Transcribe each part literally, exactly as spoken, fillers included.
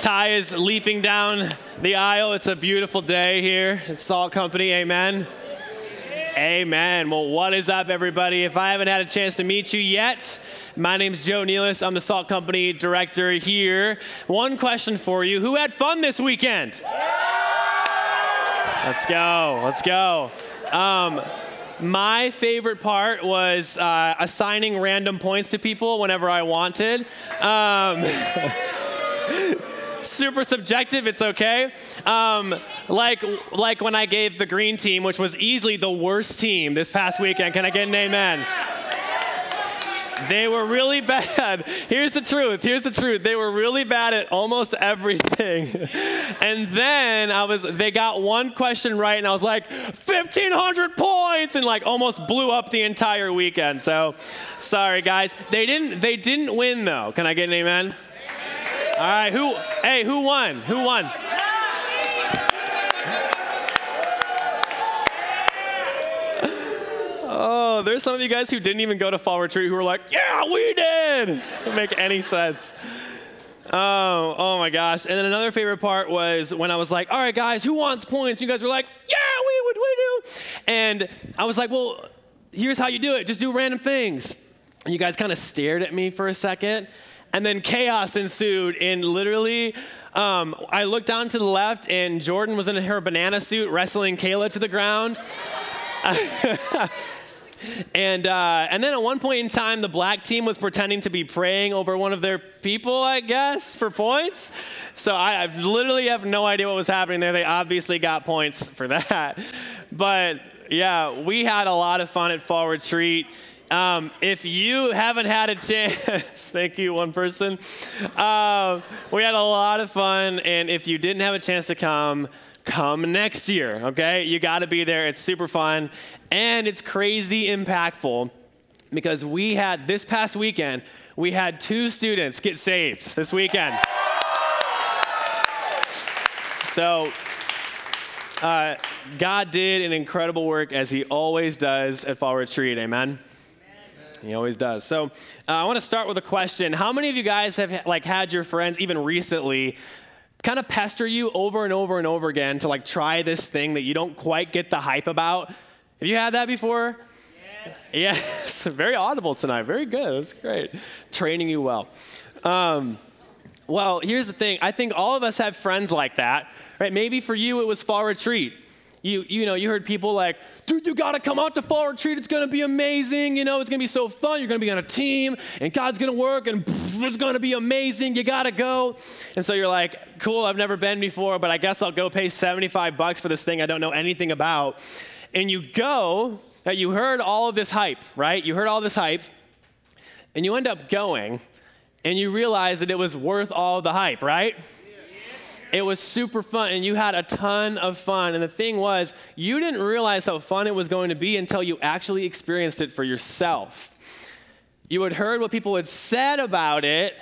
Ty is leaping down the aisle. It's a beautiful day here at Salt Company. Amen. Amen. Well, what is up, everybody? If I haven't had a chance to meet you yet, my name's Joe Nealis. I'm the Salt Company director here. One question for you. Who had fun this weekend? Let's go. Let's go. Um, my favorite part was uh, assigning random points to people whenever I wanted. Um, super subjective, it's okay. Um, like, like when I gave the green team, which was easily the worst team this past weekend. Can I get an amen? They were really bad. Here's the truth. Here's the truth. They were really bad at almost everything. And then I was, they got one question right, and I was like, fifteen hundred points, and like almost blew up the entire weekend. So, sorry guys. They didn't. They didn't win though. Can I get an amen? All right. Who? Hey, who won? Who won? Oh, there's some of you guys who didn't even go to fall retreat who were like, yeah, we did. It doesn't make any sense. Oh, oh my gosh. And then another favorite part was when I was like, all right, guys, who wants points? You guys were like, yeah, we would, we do. And I was like, well, here's how you do it. Just do random things. And you guys kind of stared at me for a second. And then chaos ensued. And literally, um, I looked down to the left, and Jordan was in her banana suit wrestling Kayla to the ground. And uh, and then at one point in time, the black team was pretending to be praying over one of their people, I guess, for points. So I, I literally have no idea what was happening there. They obviously got points for that. But yeah, we had a lot of fun at Fall Retreat. Um, if you haven't had a chance, thank you, one person. Uh, we had a lot of fun, and if you didn't have a chance to come, come next year, okay? You got to be there. It's super fun, and it's crazy impactful because we had, this past weekend, we had two students get saved this weekend. So uh, God did an incredible work, as he always does at Fall Retreat, amen? He always does. So uh, I want to start with a question. How many of you guys have like had your friends, even recently, kind of pester you over and over and over again to like try this thing that you don't quite get the hype about? Have you had that before? Yes. Yes. Very audible tonight. Very good. That's great. Training you well. Um, well, here's the thing. I think all of us have friends like that, right? Maybe for you it was Fall Retreat. You you know, you heard people like, dude, you got to come out to Fall Retreat. It's going to be amazing. You know, it's going to be so fun. You're going to be on a team, and God's going to work, and it's going to be amazing. You got to go. And so you're like, cool, I've never been before, but I guess I'll go pay seventy-five bucks for this thing I don't know anything about. And you go, that you heard all of this hype, right? You heard all this hype, and you end up going, and you realize that it was worth all of the hype, right? It was super fun, and you had a ton of fun. And the thing was, you didn't realize how fun it was going to be until you actually experienced it for yourself. You had heard what people had said about it,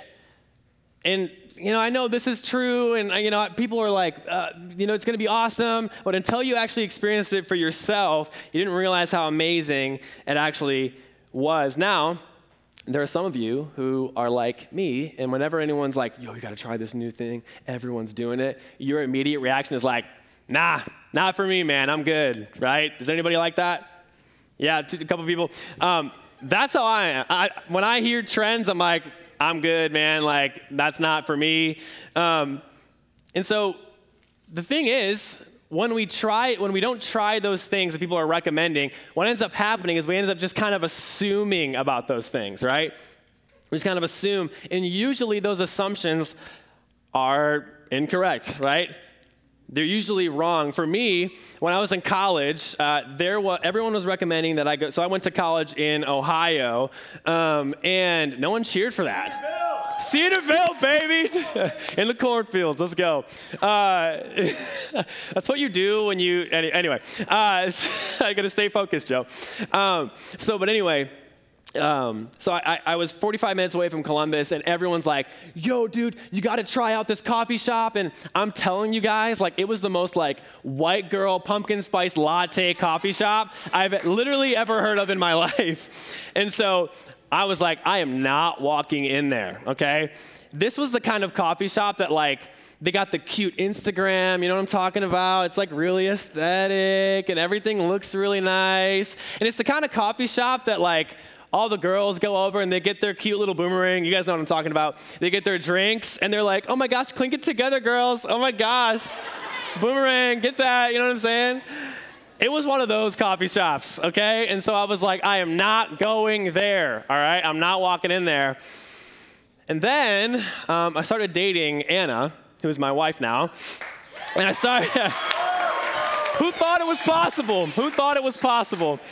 and you know, I know this is true, and you know, people are like, uh, you know, it's going to be awesome. But until you actually experienced it for yourself, you didn't realize how amazing it actually was. Now, there are some of you who are like me, and whenever anyone's like, yo, you got to try this new thing, everyone's doing it, your immediate reaction is like, nah, not for me, man, I'm good, right? Is anybody like that? Yeah, a couple people. Um, that's how I am. I, when I hear trends, I'm like, I'm good, man, like, that's not for me. Um, and so the thing is, when we try, when we don't try those things that people are recommending, what ends up happening is we end up just kind of assuming about those things, right? We just kind of assume, and usually those assumptions are incorrect, right? They're usually wrong. For me, when I was in college, uh, there was, everyone was recommending that I go, so I went to college in Ohio, um, and no one cheered for that. Cedarville, baby, in the cornfields. Let's go. Uh, that's what you do when you. Any, anyway, uh, I gotta stay focused, Joe. Um, so, but anyway. Um, so I, I was forty-five minutes away from Columbus, and everyone's like, yo, dude, you got to try out this coffee shop. And I'm telling you guys, like, it was the most like white girl pumpkin spice latte coffee shop I've literally ever heard of in my life. And so I was like, I am not walking in there, okay? This was the kind of coffee shop that like, they got the cute Instagram, you know what I'm talking about? It's like really aesthetic and everything looks really nice. And it's the kind of coffee shop that like all the girls go over and they get their cute little boomerang. You guys know what I'm talking about. They get their drinks and they're like, oh my gosh, clink it together, girls. Oh my gosh, boomerang, get that, you know what I'm saying? It was one of those coffee shops, okay? And so I was like, I am not going there, all right? I'm not walking in there. And then um, I started dating Anna, who's my wife now. And I started, who thought it was possible? Who thought it was possible?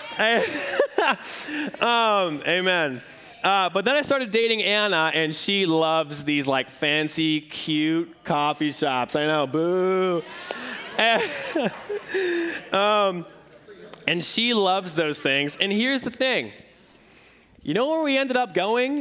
um, amen. Uh, but then I started dating Anna, and she loves these like fancy, cute coffee shops. I know, boo. And, um, and she loves those things. And here's the thing. You know where we ended up going?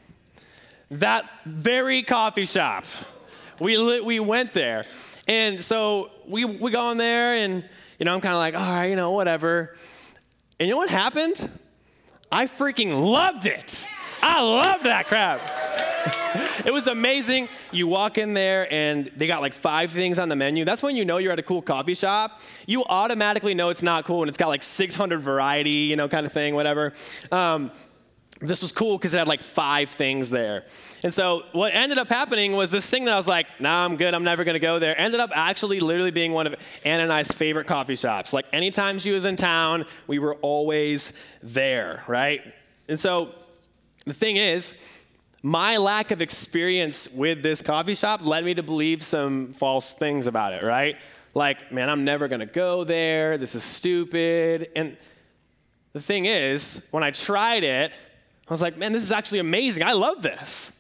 That very coffee shop. We li- we went there. And so we we go in there, and you know, I'm kind of like, all right, you know, whatever. And you know what happened? I freaking loved it. I love that crap. It was amazing. You walk in there and they got like five things on the menu. That's when you know you're at a cool coffee shop. You automatically know it's not cool, and it's got like six hundred variety, you know, kind of thing, whatever. Um, this was cool because it had like five things there. And so what ended up happening was this thing that I was like, nah, I'm good. I'm never going to go there. Ended up actually literally being one of Anna and I's favorite coffee shops. Like anytime she was in town, we were always there, right? And so the thing is, my lack of experience with this coffee shop led me to believe some false things about it, right? Like, man, I'm never going to go there. This is stupid. And the thing is, when I tried it, I was like, man, this is actually amazing. I love this.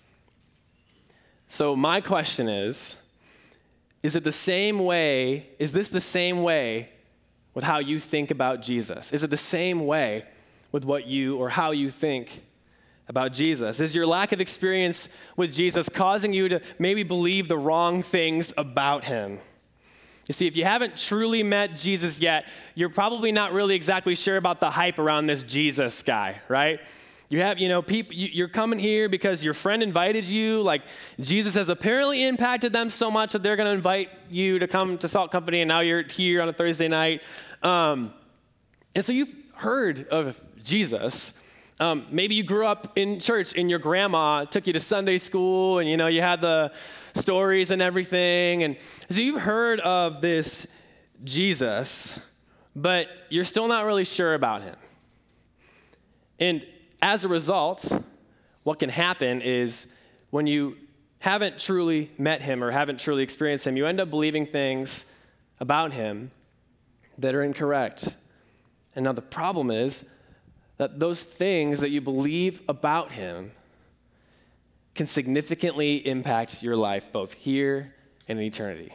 So my question is, is it the same way, is this the same way with how you think about Jesus? Is it the same way with what you or how you think about Jesus? Is your lack of experience with Jesus causing you to maybe believe the wrong things about him? You see, if you haven't truly met Jesus yet, you're probably not really exactly sure about the hype around this Jesus guy, right? You have, you know, people, you're coming here because your friend invited you. Like, Jesus has apparently impacted them so much that they're going to invite you to come to Salt Company, and now you're here on a Thursday night. Um, and so you've heard of Jesus. Um, maybe you grew up in church and your grandma took you to Sunday school, and, you know, you had the stories and everything. And so you've heard of this Jesus, but you're still not really sure about him. And as a result, what can happen is when you haven't truly met him or haven't truly experienced him, you end up believing things about him that are incorrect. And now the problem is that those things that you believe about him can significantly impact your life, both here and in eternity.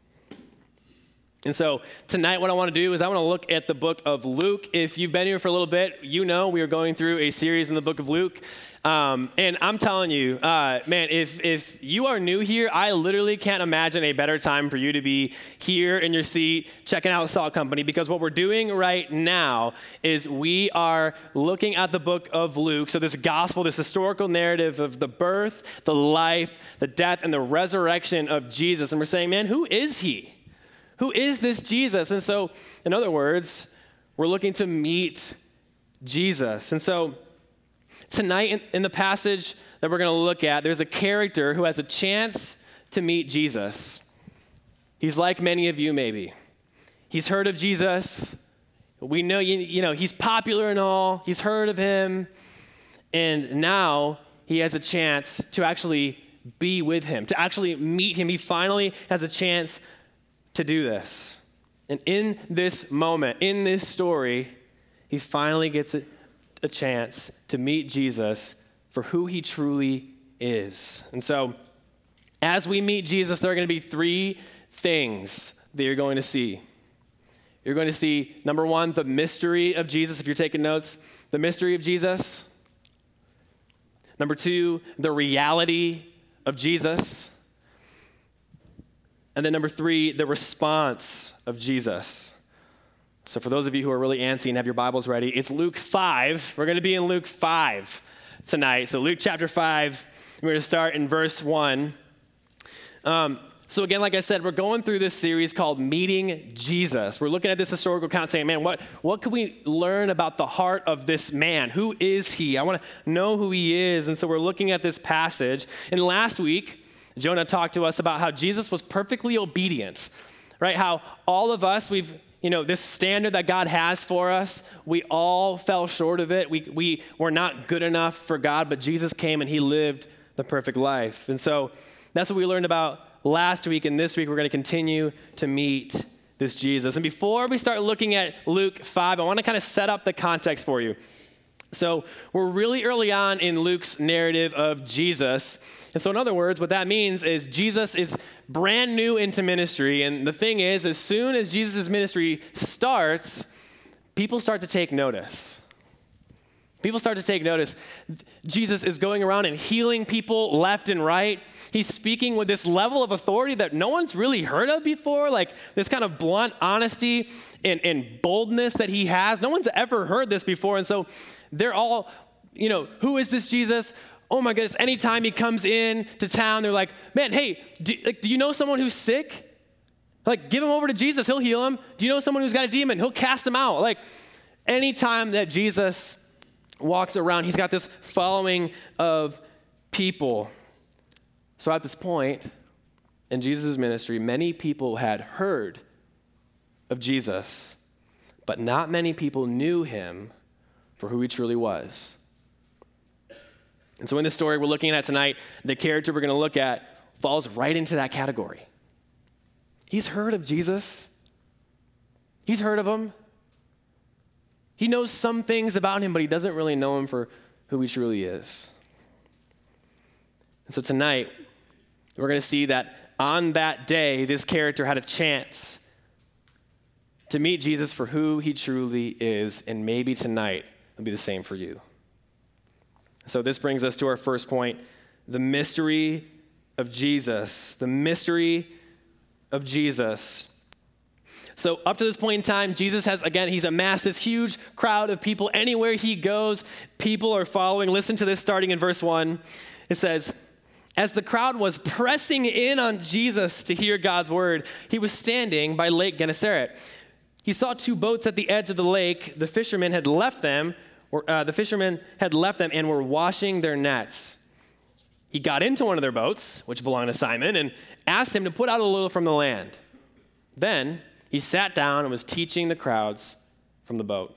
And so tonight what I want to do is I want to look at the book of Luke. If you've been here for a little bit, you know we are going through a series in the book of Luke. Um, and I'm telling you, uh, man, if if you are new here, I literally can't imagine a better time for you to be here in your seat checking out Salt Company, because what we're doing right now is we are looking at the book of Luke. So this gospel, this historical narrative of the birth, the life, the death, and the resurrection of Jesus. And we're saying, man, who is he? Who is this Jesus? And so, in other words, we're looking to meet Jesus. And so, tonight in, in the passage that we're going to look at, there's a character who has a chance to meet Jesus. He's like many of you, maybe. He's heard of Jesus. We know, you, you know, he's popular and all. He's heard of him. And now he has a chance to actually be with him, to actually meet him. He finally has a chance to do this. And in this moment, in this story, he finally gets a, a chance to meet Jesus for who he truly is. And so, as we meet Jesus, there are going to be three things that you're going to see. You're going to see, number one, the mystery of Jesus, if you're taking notes, the mystery of Jesus. Number two, the reality of Jesus. And then number three, the response of Jesus. So for those of you who are really antsy and have your Bibles ready, it's Luke five. We're going to be in Luke five tonight. So Luke chapter five, we're going to start in verse one. Um, so again, like I said, we're going through this series called Meeting Jesus. We're looking at this historical account saying, man, what, what can we learn about the heart of this man? Who is he? I want to know who he is. And so we're looking at this passage. And last week, Jonah talked to us about how Jesus was perfectly obedient, right? How all of us, we've, you know, this standard that God has for us, we all fell short of it. We, we were not good enough for God, but Jesus came and he lived the perfect life. And so that's what we learned about last week, and this week we're going to continue to meet this Jesus. And before we start looking at Luke five, I want to kind of set up the context for you. So we're really early on in Luke's narrative of Jesus. And so in other words, what that means is Jesus is brand new into ministry. And the thing is, as soon as Jesus' ministry starts, people start to take notice. People start to take notice. Jesus is going around and healing people left and right. He's speaking with this level of authority that no one's really heard of before, like this kind of blunt honesty and, and boldness that he has. No one's ever heard this before. And so they're all, you know, who is this Jesus? Oh my goodness, anytime he comes in to town, they're like, man, hey, do, like, do you know someone who's sick? Like, give him over to Jesus, he'll heal him. Do you know someone who's got a demon? He'll cast him out. Like, anytime that Jesus walks around, he's got this following of people. So at this point in Jesus' ministry, many people had heard of Jesus, but not many people knew him for who he truly was. And so in this story we're looking at tonight, the character we're going to look at falls right into that category. He's heard of Jesus. He's heard of him. He knows some things about him, but he doesn't really know him for who he truly is. And so tonight, we're going to see that on that day, this character had a chance to meet Jesus for who he truly is, and maybe tonight will be the same for you. So this brings us to our first point, the mystery of Jesus. The mystery of Jesus. So up to this point in time, Jesus has, again, he's amassed this huge crowd of people. Anywhere he goes, people are following. Listen to this starting in verse one. It says, as the crowd was pressing in on Jesus to hear God's word, he was standing by Lake Gennesaret. He saw two boats at the edge of the lake. The fishermen had left them, or uh, the fishermen had left them and were washing their nets. He got into one of their boats, which belonged to Simon, and asked him to put out a little from the land. Then he sat down and was teaching the crowds from the boat.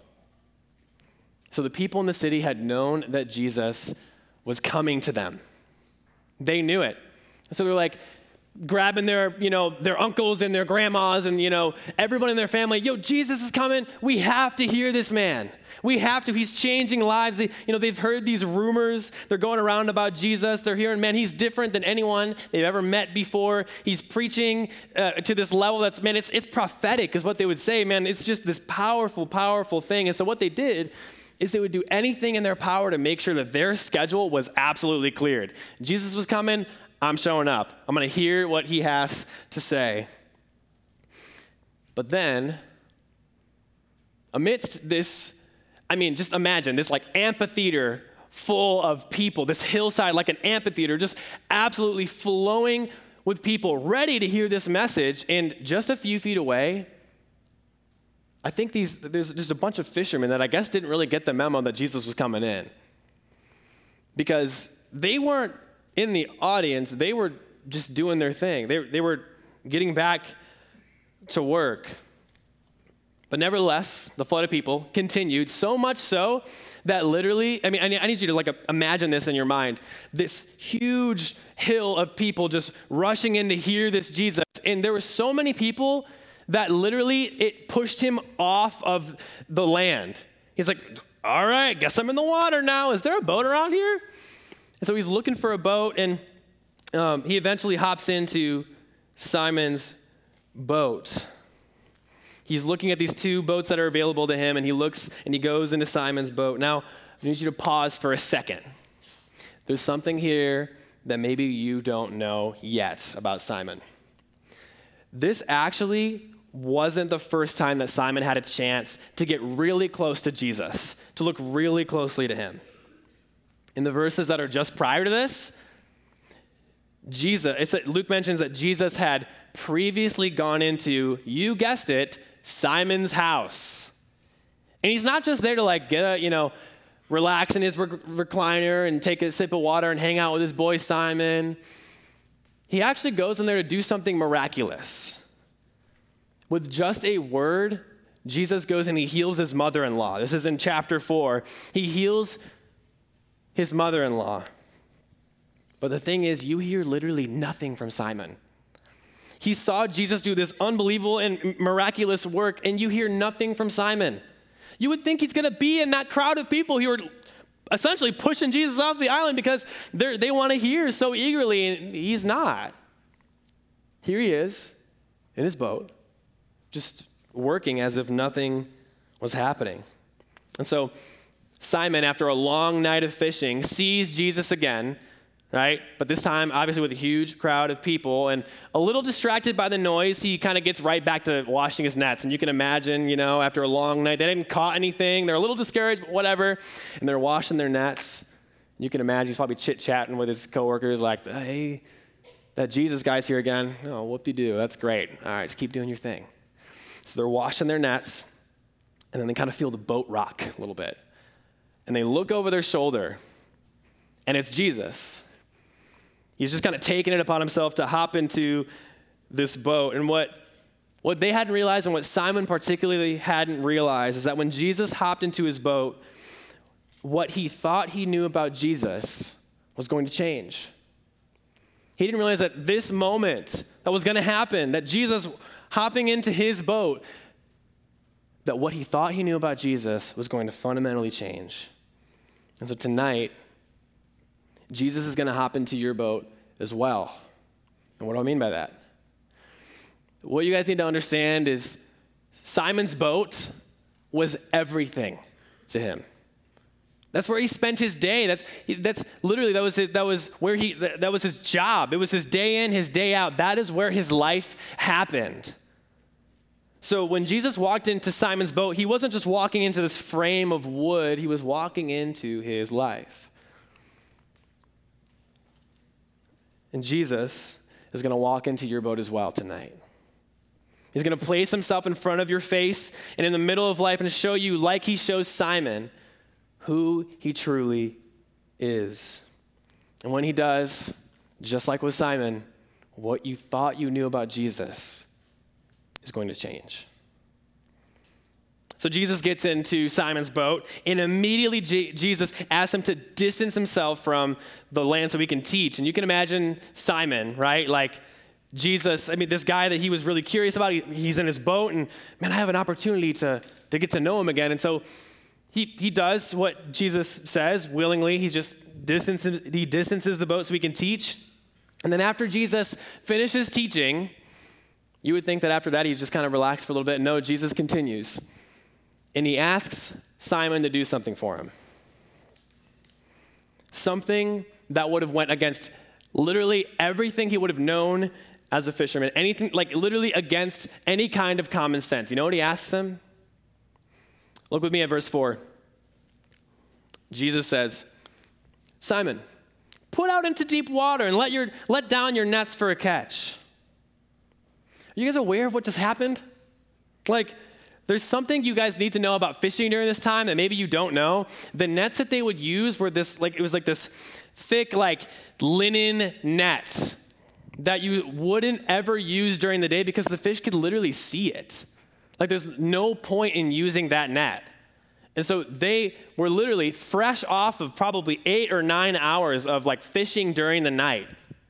So the people in the city had known that Jesus was coming to them. They knew it. So they're like grabbing their, you know, their uncles and their grandmas and, you know, everyone in their family. Yo, Jesus is coming. We have to hear this man. We have to. He's changing lives. They, you know, they've heard these rumors. They're going around about Jesus. They're hearing, man, he's different than anyone they've ever met before. He's preaching uh, to this level that's, man, it's, it's prophetic is what they would say. Man, it's just this powerful, powerful thing. And so what they did is they would do anything in their power to make sure that their schedule was absolutely cleared. Jesus was coming. I'm showing up. I'm going to hear what he has to say. But then, amidst this, I mean, just imagine this like amphitheater full of people, this hillside like an amphitheater, just absolutely flowing with people ready to hear this message. And just a few feet away, I think these there's just a bunch of fishermen that I guess didn't really get the memo that Jesus was coming in. Because they weren't in the audience, they were just doing their thing. They, they were getting back to work. But nevertheless, the flood of people continued, so much so that literally, I mean, I need you to like imagine this in your mind. This huge hill of people just rushing in to hear this Jesus. And there were so many people that literally it pushed him off of the land. He's like, all right, guess I'm in the water now. Is there a boat around here? And so he's looking for a boat, and um, he eventually hops into Simon's boat. He's looking at these two boats that are available to him, and he looks and he goes into Simon's boat. Now, I need you to pause for a second. There's something here that maybe you don't know yet about Simon. This actually wasn't the first time that Simon had a chance to get really close to Jesus, to look really closely to him. In the verses that are just prior to this, Jesus, it's, Luke mentions that Jesus had previously gone into, you guessed it, Simon's house. And he's not just there to like get a, you know, relax in his rec- recliner and take a sip of water and hang out with his boy Simon. He actually goes in there to do something miraculous. With just a word, Jesus goes and he heals his mother-in-law. This is in chapter four. He heals his mother-in-law. But the thing is, you hear literally nothing from Simon. He saw Jesus do this unbelievable and miraculous work, and you hear nothing from Simon. You would think he's going to be in that crowd of people who are essentially pushing Jesus off the island because they want to hear so eagerly, and he's not. Here he is in his boat, just working as if nothing was happening. And so Simon, after a long night of fishing, sees Jesus again, right? But this time, obviously, with a huge crowd of people, and a little distracted by the noise, he kind of gets right back to washing his nets. And you can imagine, you know, after a long night, they didn't caught anything. They're a little discouraged, but whatever. And they're washing their nets. You can imagine he's probably chit-chatting with his coworkers like, hey, that Jesus guy's here again. Oh, whoop-de-doo, that's great. All right, just keep doing your thing. So they're washing their nets, and then they kind of feel the boat rock a little bit. And they look over their shoulder, and it's Jesus. He's just kind of taking it upon himself to hop into this boat. And what, what they hadn't realized, and what Simon particularly hadn't realized, is that when Jesus hopped into his boat, what he thought he knew about Jesus was going to change. He didn't realize that this moment that was going to happen, that Jesus hopping into his boat, that what he thought he knew about Jesus was going to fundamentally change. And so tonight, Jesus is going to hop into your boat as well. And what do I mean by that? What you guys need to understand is Simon's boat was everything to him. That's where he spent his day. That's that's literally that was his, that was where he that, that was his job. It was his day in, his day out. That is where his life happened. So when Jesus walked into Simon's boat, he wasn't just walking into this frame of wood, he was walking into his life. And Jesus is going to walk into your boat as well tonight. He's going to place himself in front of your face and in the middle of life and show you, like he shows Simon, who he truly is. And when he does, just like with Simon, what you thought you knew about Jesus is going to change. So Jesus gets into Simon's boat, and immediately J- Jesus asks him to distance himself from the land so he can teach. And you can imagine Simon, right? Like Jesus, I mean, this guy that he was really curious about, he, he's in his boat, and man, I have an opportunity to, to get to know him again. And so he he does what Jesus says willingly. He just distances, he distances the boat so he can teach. And then after Jesus finishes teaching, you would think that after that he'd just kind of relax for a little bit. No, Jesus continues. And he asks Simon to do something for him. Something that would have went against literally everything he would have known as a fisherman. Anything, like literally against any kind of common sense. You know what he asks him? Look with me at verse four. Jesus says, Simon, put out into deep water and let your let down your nets for a catch. Are you guys aware of what just happened? Like, there's something you guys need to know about fishing during this time that maybe you don't know. The nets that they would use were this, like, it was like this thick, like, linen net that you wouldn't ever use during the day because the fish could literally see it. Like, there's no point in using that net. And so they were literally fresh off of probably eight or nine hours of, like, fishing during the night.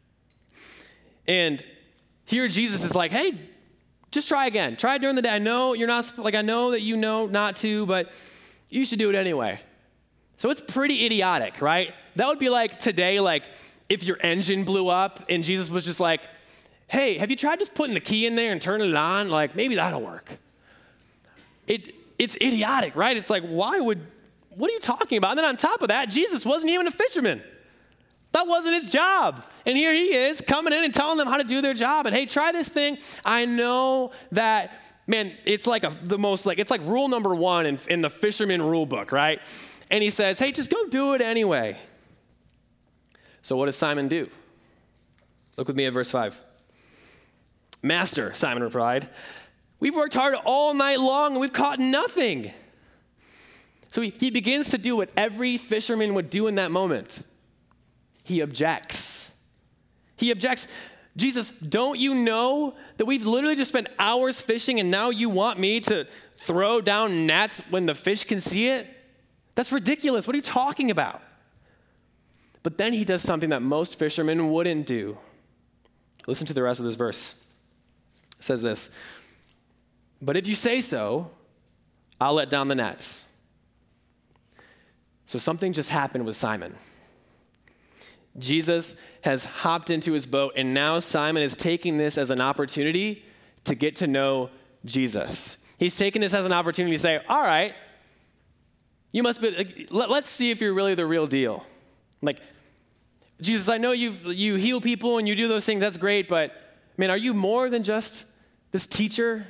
And here Jesus is like, hey, just try again. Try it during the day. I know you're not, like, I know that you know not to, but you should do it anyway. So it's pretty idiotic, right? That would be like today, like, if your engine blew up and Jesus was just like, hey, have you tried just putting the key in there and turning it on? Like, maybe that'll work. It It's idiotic, right? It's like, why would, what are you talking about? And then on top of that, Jesus wasn't even a fisherman. That wasn't his job. And here he is coming in and telling them how to do their job. And hey, try this thing. I know that man, it's like a, the most, like, it's like rule number one in, in the fisherman rule book, right? And he says, hey, just go do it anyway. So what does Simon do? Look with me at verse five. Master, Simon replied, we've worked hard all night long and we've caught nothing. So he, he begins to do what every fisherman would do in that moment. He objects. He objects. Jesus, don't you know that we've literally just spent hours fishing and now you want me to throw down nets when the fish can see it? That's ridiculous. What are you talking about? But then he does something that most fishermen wouldn't do. Listen to the rest of this verse. It says this, but if you say so, I'll let down the nets. So something just happened with Simon. Jesus has hopped into his boat, and now Simon is taking this as an opportunity to get to know Jesus. He's taking this as an opportunity to say, all right, you must be, let, let's see if you're really the real deal. Like, Jesus, I know you you heal people and you do those things, that's great, but man, are you more than just this teacher?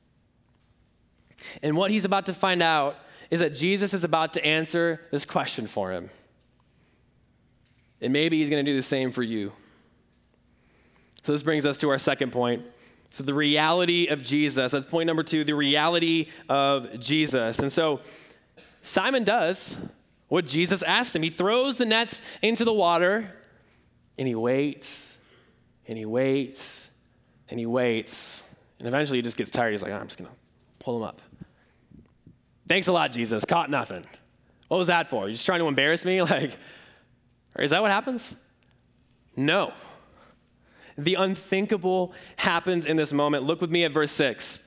And what he's about to find out is that Jesus is about to answer this question for him. And maybe he's going to do the same for you. So this brings us to our second point. So the reality of Jesus. That's point number two, the reality of Jesus. And so Simon does what Jesus asked him. He throws the nets into the water, and he waits, and he waits, and he waits. And eventually he just gets tired. He's like, oh, I'm just going to pull them up. Thanks a lot, Jesus. Caught nothing. What was that for? You just trying to embarrass me? Like, is that what happens? No. The unthinkable happens in this moment. Look with me at verse six.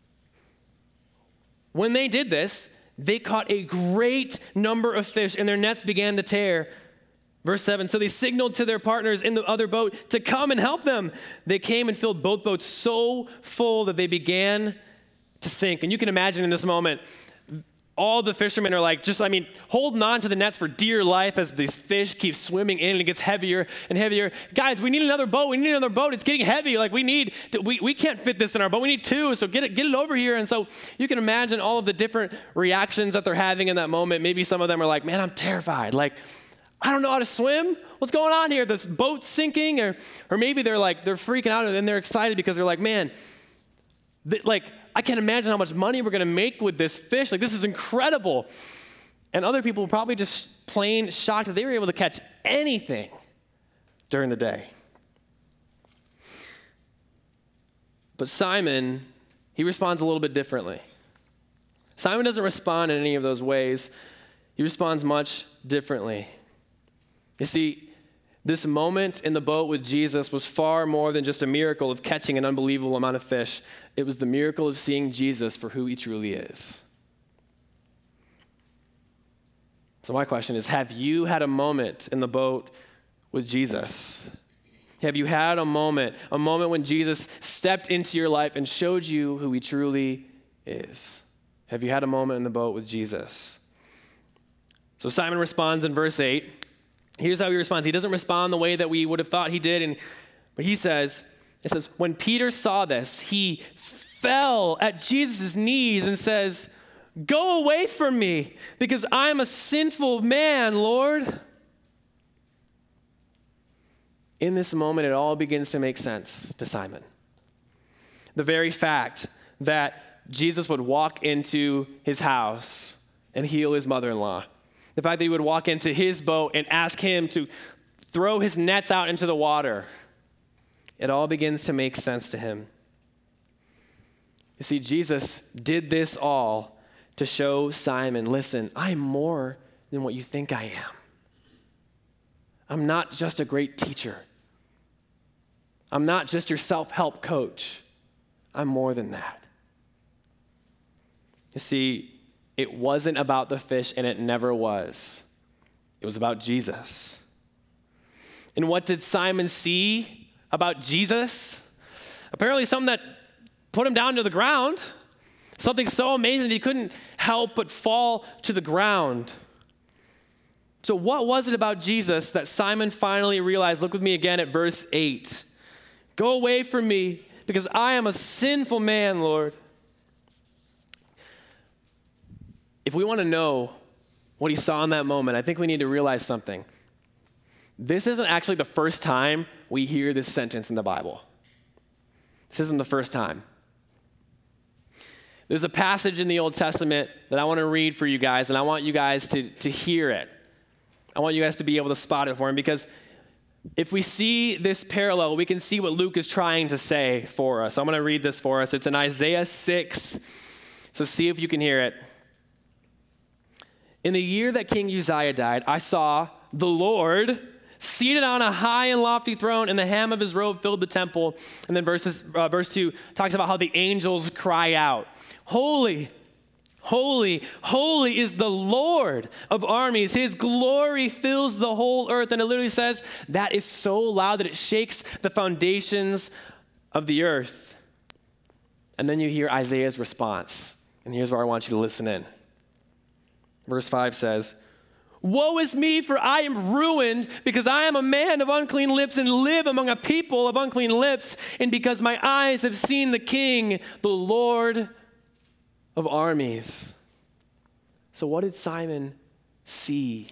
When they did this, they caught a great number of fish, and their nets began to tear. Verse seven, so they signaled to their partners in the other boat to come and help them. They came and filled both boats so full that they began to sink. And you can imagine in this moment, all the fishermen are like, just, I mean, holding on to the nets for dear life as these fish keep swimming in and it gets heavier and heavier. Guys, we need another boat. We need another boat. It's getting heavy. Like we need, to, we, we can't fit this in our boat. We need two. So get it, get it over here. And so you can imagine all of the different reactions that they're having in that moment. Maybe some of them are like, man, I'm terrified. Like, I don't know how to swim. What's going on here? This boat's sinking. Or, or maybe they're like, they're freaking out and then they're excited because they're like, man, th- like, I can't imagine how much money we're going to make with this fish. Like, this is incredible. And other people were probably just plain shocked that they were able to catch anything during the day. But Simon, he responds a little bit differently. Simon doesn't respond in any of those ways. He responds much differently. You see, this moment in the boat with Jesus was far more than just a miracle of catching an unbelievable amount of fish. It was the miracle of seeing Jesus for who he truly is. So my question is, have you had a moment in the boat with Jesus? Have you had a moment, a moment when Jesus stepped into your life and showed you who he truly is? Have you had a moment in the boat with Jesus? So Simon responds in verse eight. Here's how he responds. He doesn't respond the way that we would have thought he did. And, but he says, it says, when Peter saw this, he fell at Jesus' knees and says, go away from me because I'm a sinful man, Lord. In this moment, it all begins to make sense to Simon. The very fact that Jesus would walk into his house and heal his mother-in-law. The fact that he would walk into his boat and ask him to throw his nets out into the water. It all begins to make sense to him. You see, Jesus did this all to show Simon, listen, I'm more than what you think I am. I'm not just a great teacher. I'm not just your self-help coach. I'm more than that. You see, it wasn't about the fish, and it never was. It was about Jesus. And what did Simon see about Jesus? Apparently something that put him down to the ground. Something so amazing that he couldn't help but fall to the ground. So what was it about Jesus that Simon finally realized? Look with me again at verse eight. Go away from me because I am a sinful man, Lord. if we want to know what he saw in that moment, I think we need to realize something. This isn't actually the first time we hear this sentence in the Bible. This isn't the first time. There's a passage in the Old Testament that I want to read for you guys, and I want you guys to, to hear it. I want you guys to be able to spot it for him, because if we see this parallel, we can see what Luke is trying to say for us. I'm going to read this for us. It's in Isaiah six, so see if you can hear it. In the year that King Uzziah died, I saw the Lord seated on a high and lofty throne, and the hem of his robe filled the temple. And then verses, uh, verse two talks about how the angels cry out, "Holy, holy, holy is the Lord of armies. His glory fills the whole earth." And it literally says that is so loud that it shakes the foundations of the earth. And then you hear Isaiah's response. And here's where I want you to listen in. Verse five says, "Woe is me, for I am ruined, because I am a man of unclean lips and live among a people of unclean lips, and because my eyes have seen the King, the Lord of armies." So what did Simon see?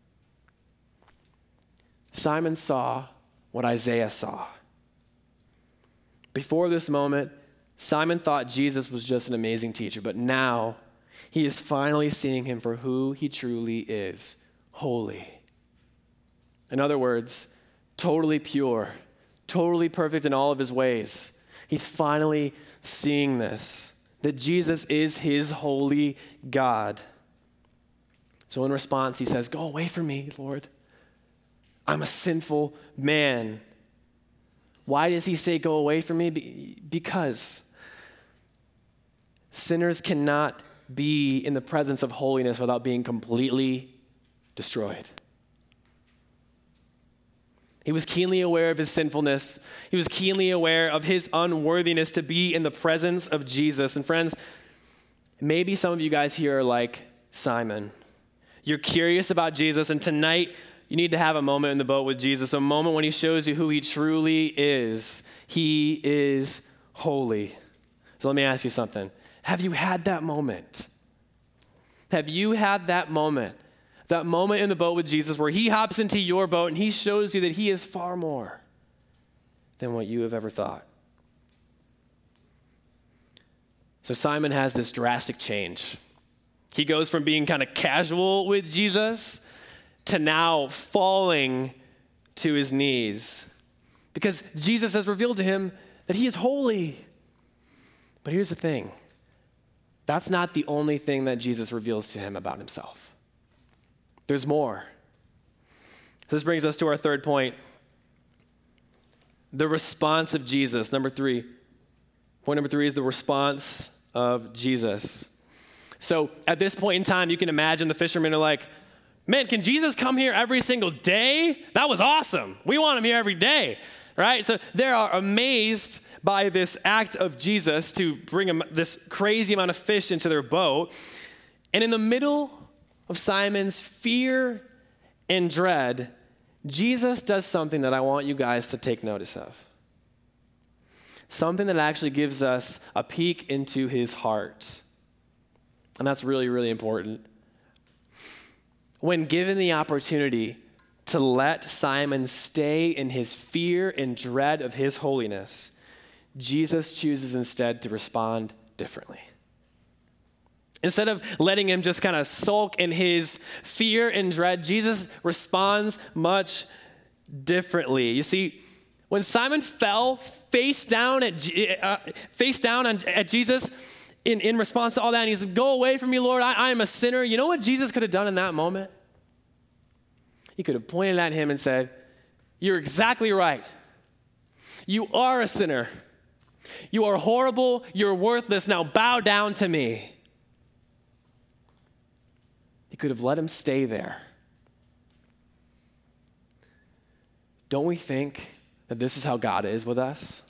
Simon saw what Isaiah saw. Before this moment, Simon thought Jesus was just an amazing teacher, but now he is finally seeing him for who he truly is, holy. In other words, totally pure, totally perfect in all of his ways. He's finally seeing this, that Jesus is his holy God. So in response, he says, "Go away from me, Lord. I'm a sinful man." Why does he say, "Go away from me"? Because sinners cannot be in the presence of holiness without being completely destroyed. He was keenly aware of his sinfulness. He was keenly aware of his unworthiness to be in the presence of Jesus. And friends, maybe some of you guys here are like Simon. You're curious about Jesus, and tonight you need to have a moment in the boat with Jesus, a moment when he shows you who he truly is. He is holy. So let me ask you something. Have you had that moment? Have you had that moment? That moment in the boat with Jesus where he hops into your boat and he shows you that he is far more than what you have ever thought. So Simon has this drastic change. He goes from being kind of casual with Jesus to now falling to his knees because Jesus has revealed to him that he is holy. But here's the thing. That's not the only thing that Jesus reveals to him about himself. There's more. This brings us to our third point. The response of Jesus. Number three. Point number three is the response of Jesus. So at this point in time, you can imagine the fishermen are like, "Man, can Jesus come here every single day? That was awesome. We want him here every day." Right? So they are amazed by this act of Jesus to bring a, this crazy amount of fish into their boat. And in the middle of Simon's fear and dread, Jesus does something that I want you guys to take notice of. Something that actually gives us a peek into his heart. And that's really, really important. When given the opportunity to let Simon stay in his fear and dread of his holiness, Jesus chooses instead to respond differently. Instead of letting him just kind of sulk in his fear and dread, Jesus responds much differently. You see, when Simon fell face down at uh, face down on, at Jesus in, in response to all that, and he said, "Go away from me, Lord, I, I am a sinner." You know what Jesus could have done in that moment? He could have pointed at him and said, "You're exactly right. You are a sinner. You are horrible. You're worthless. Now bow down to me." He could have let him stay there. Don't we think that this is how God is with us?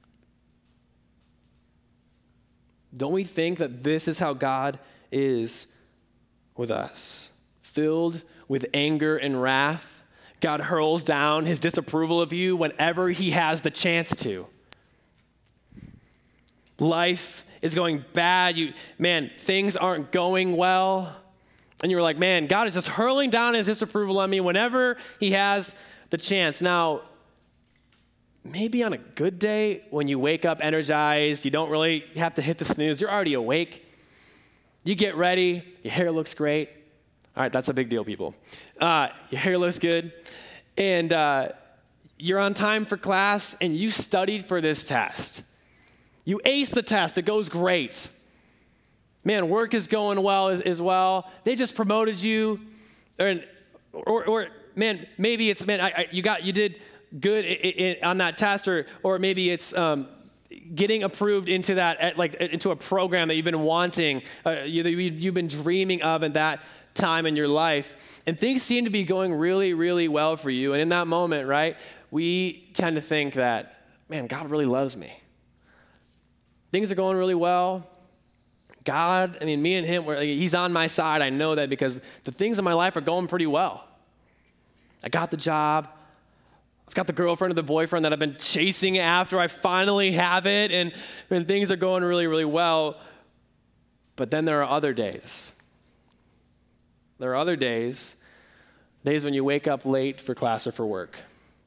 Don't we think that this is how God is with us? Filled with anger and wrath, God hurls down his disapproval of you whenever he has the chance to. Life is going bad. You, man, things aren't going well. And you're like, man, God is just hurling down his disapproval on me whenever he has the chance. Now, maybe on a good day when you wake up energized, you don't really have to hit the snooze, you're already awake. You get ready, your hair looks great. All right, that's a big deal, people. Uh, your hair looks good. And uh, you're on time for class, and you studied for this test. You aced the test. It goes great. Man, work is going well as, as well. They just promoted you. Or, or, or man, maybe it's, man, I, I, you got, you did good I- I- on that test, or, or maybe it's um, getting approved into that, like into a program that you've been wanting, uh, you, you've been dreaming of at that time in your life. And things seem to be going really, really well for you. And in that moment, right, we tend to think that, man, God really loves me. Things are going really well. God, I mean, me and him, we're, like, he's on my side. I know that because the things in my life are going pretty well. I got the job. I've got the girlfriend or the boyfriend that I've been chasing after. I finally have it, and, and things are going really, really well. But then there are other days. There are other days, days when you wake up late for class or for work.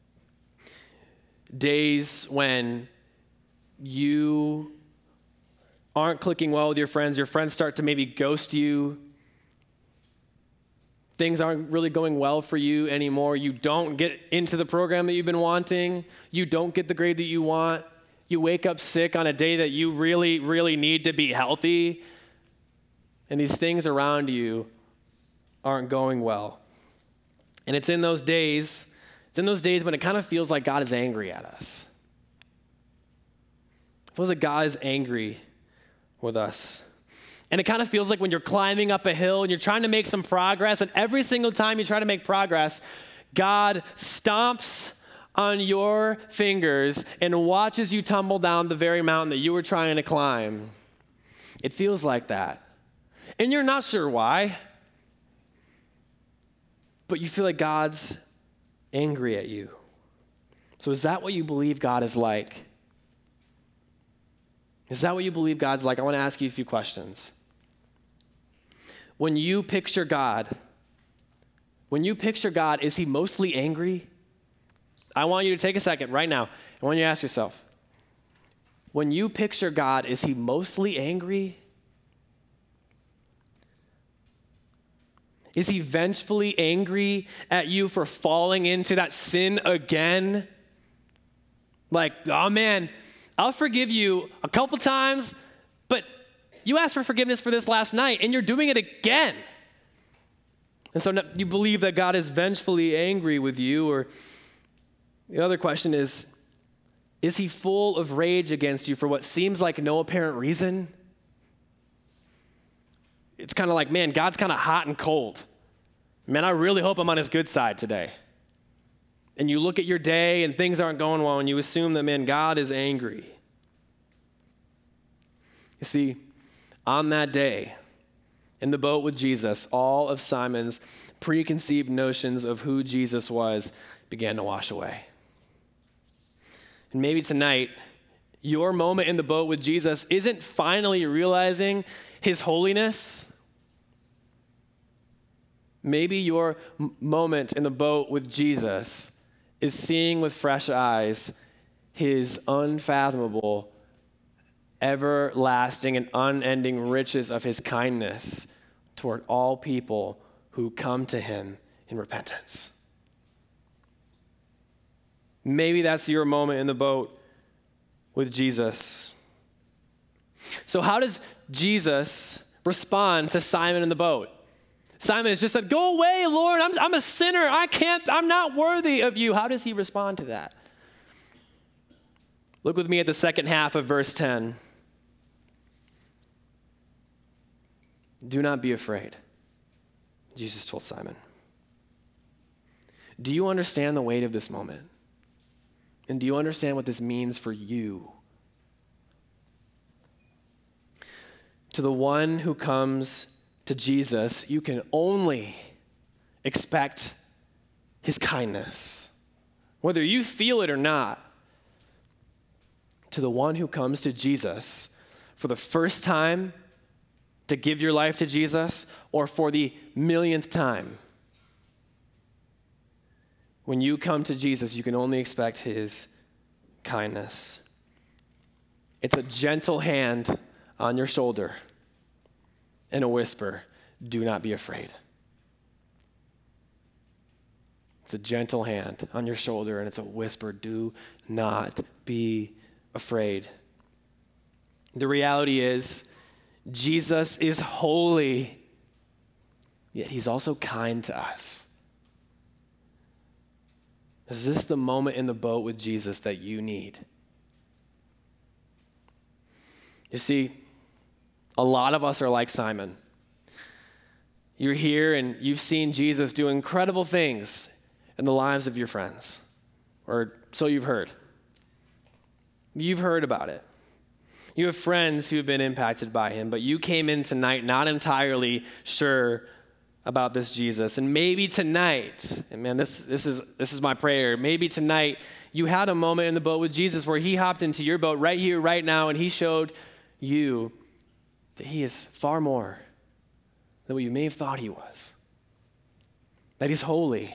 Days when you aren't clicking well with your friends. Your friends start to maybe ghost you. Things aren't really going well for you anymore. You don't get into the program that you've been wanting. You don't get the grade that you want. You wake up sick on a day that you really, really need to be healthy. And these things around you aren't going well. And it's in those days, it's in those days when it kind of feels like God is angry at us. It feels like God is angry with us. And it kind of feels like when you're climbing up a hill and you're trying to make some progress, and every single time you try to make progress, God stomps on your fingers and watches you tumble down the very mountain that you were trying to climb. It feels like that. And you're not sure why, but you feel like God's angry at you. So is that what you believe God is like? Is that what you believe God's like? I want to ask you a few questions. When you picture God, when you picture God, is he mostly angry? I want you to take a second right now. I want you to ask yourself, when you picture God, is he mostly angry? Is he vengefully angry at you for falling into that sin again? Like, oh man, I'll forgive you a couple times, but you asked for forgiveness for this last night, and you're doing it again. And so you believe that God is vengefully angry with you, or the other question is, is he full of rage against you for what seems like no apparent reason? It's kind of like, man, God's kind of hot and cold. Man, I really hope I'm on his good side today. And you look at your day and things aren't going well, and you assume that, man, God is angry. You see, on that day, in the boat with Jesus, all of Simon's preconceived notions of who Jesus was began to wash away. And maybe tonight, your moment in the boat with Jesus isn't finally realizing his holiness. Maybe your m- moment in the boat with Jesus is seeing with fresh eyes his unfathomable, everlasting, and unending riches of his kindness toward all people who come to him in repentance. Maybe that's your moment in the boat with Jesus. So how does Jesus respond to Simon in the boat? Simon has just said, "Go away, Lord, I'm, I'm a sinner. I can't, I'm not worthy of you." How does he respond to that? Look with me at the second half of verse ten. "Do not be afraid," Jesus told Simon. Do you understand the weight of this moment? And do you understand what this means for you? To the one who comes to Jesus, you can only expect his kindness, whether you feel it or not. To the one who comes to Jesus for the first time to give your life to Jesus, or for the millionth time? When you come to Jesus, you can only expect his kindness. It's a gentle hand on your shoulder and a whisper, do not be afraid. It's a gentle hand on your shoulder and it's a whisper, do not be afraid. The reality is, Jesus is holy, yet he's also kind to us. Is this the moment in the boat with Jesus that you need? You see, a lot of us are like Simon. You're here and you've seen Jesus do incredible things in the lives of your friends, or so you've heard. You've heard about it. You have friends who have been impacted by him, but you came in tonight not entirely sure about this Jesus. And maybe tonight, and man, this, this is this is my prayer, maybe tonight you had a moment in the boat with Jesus where he hopped into your boat right here, right now, and he showed you that he is far more than what you may have thought he was. That he's holy.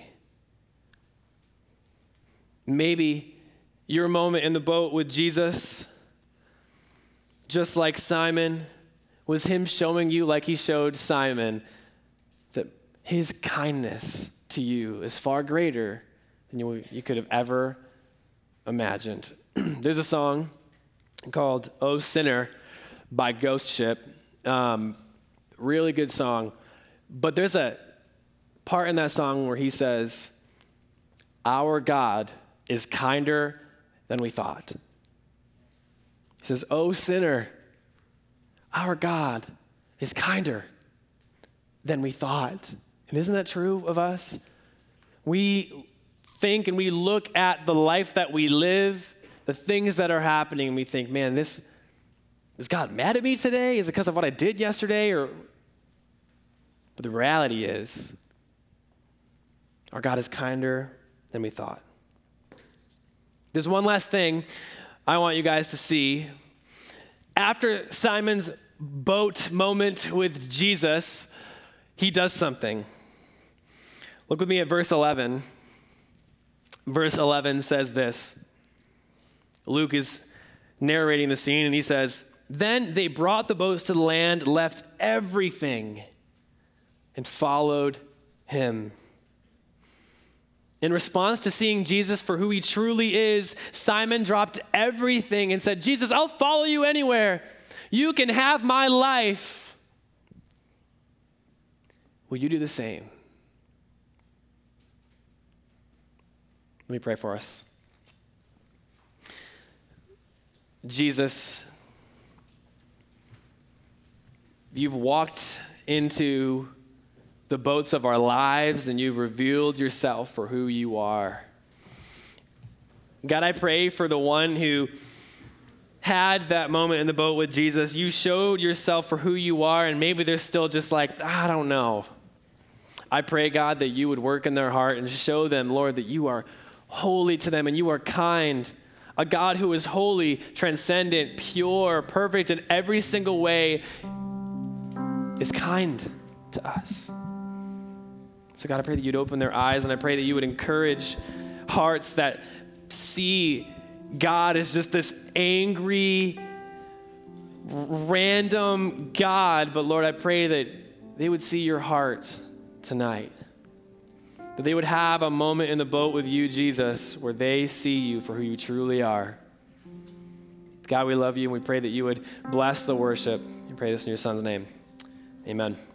Maybe your moment in the boat with Jesus, just like Simon, was him showing you, like he showed Simon, that his kindness to you is far greater than you, you could have ever imagined. There's a song called "Oh Sinner" by Ghost Ship. Um, really good song. But there's a part in that song where he says, our God is kinder than we thought. He says, oh sinner, our God is kinder than we thought. And isn't that true of us? We think and we look at the life that we live, the things that are happening, and we think, man, this, is God mad at me today? Is it because of what I did yesterday? Or, but the reality is, our God is kinder than we thought. There's one last thing I want you guys to see. After Simon's boat moment with Jesus, he does something. Look with me at verse eleven. Verse eleven says this. Luke is narrating the scene, and he says, then they brought the boats to the land, left everything, and followed him. In response to seeing Jesus for who he truly is, Simon dropped everything and said, Jesus, I'll follow you anywhere. You can have my life. Will you do the same? Let me pray for us. Jesus, you've walked into the boats of our lives, and you've revealed yourself for who you are. God, I pray for the one who had that moment in the boat with Jesus. You showed yourself for who you are, and maybe they're still just like, I don't know. I pray, God, that you would work in their heart and show them, Lord, that you are holy to them and you are kind. A God who is holy, transcendent, pure, perfect in every single way is kind to us. So God, I pray that you'd open their eyes, and I pray that you would encourage hearts that see God as just this angry, random God. But Lord, I pray that they would see your heart tonight. That they would have a moment in the boat with you, Jesus, where they see you for who you truly are. God, we love you, and we pray that you would bless the worship. We pray this in your son's name. Amen.